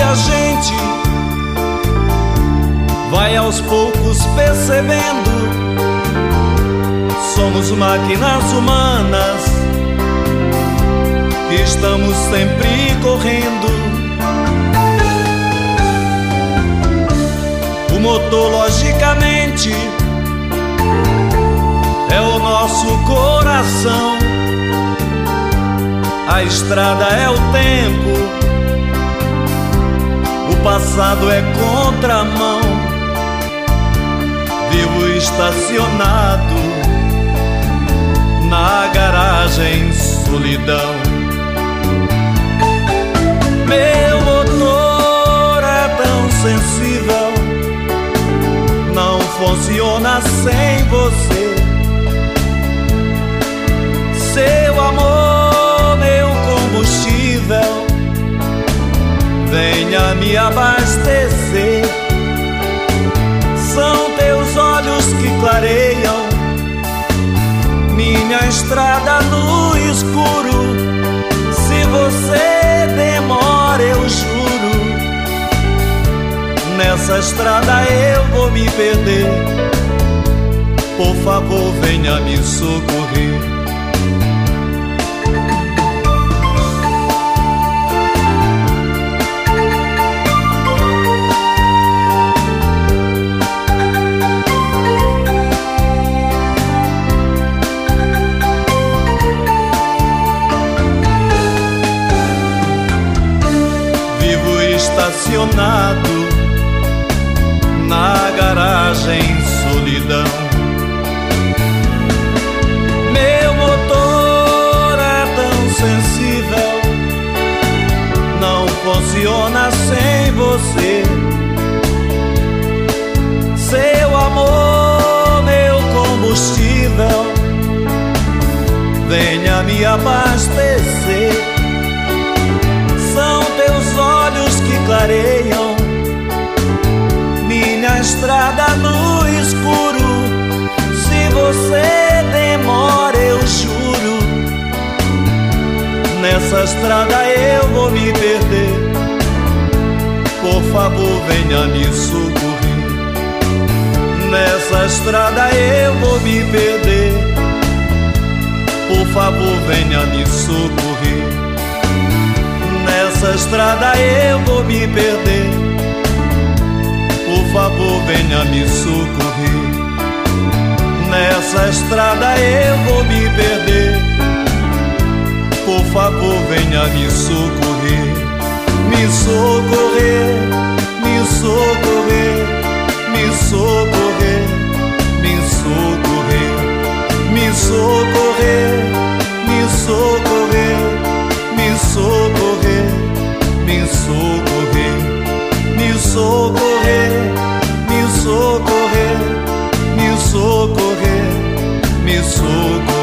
a gente vai aos poucos percebendo, somos máquinas humanas que estamos sempre correndo. O motor, logicamente, é o nosso coração. A estrada é o tempo, o passado é contramão. Vivo estacionado na garagem, solidão. Meu motor é tão sensível, não funciona sem você. Seu amor, meu combustível, venha me abastecer. São teus olhos que clareiam minha estrada no escuro. Se você demora, eu juro, nessa estrada eu vou me perder. Por favor, venha me socorrer. Estacionado na garagem, solidão. Meu motor é tão sensível, não funciona sem você. Seu amor, meu combustível, venha me abastecer. São teus olhos que clareiam minha estrada no escuro. Se você demora, eu juro, nessa estrada eu vou me perder. Por favor, venha me socorrer. Nessa estrada eu vou me perder. Por favor, venha me socorrer. Nessa estrada eu vou me perder. Por favor, venha me socorrer. Nessa estrada eu vou me perder. Por favor, venha me socorrer. Me socorrer, me socorrer, me socorrer, me socorrer, me socorrer, me socorrer, me socorrer, me socorrer, me socorrer, me socorrer, me socorrer, me socorrer.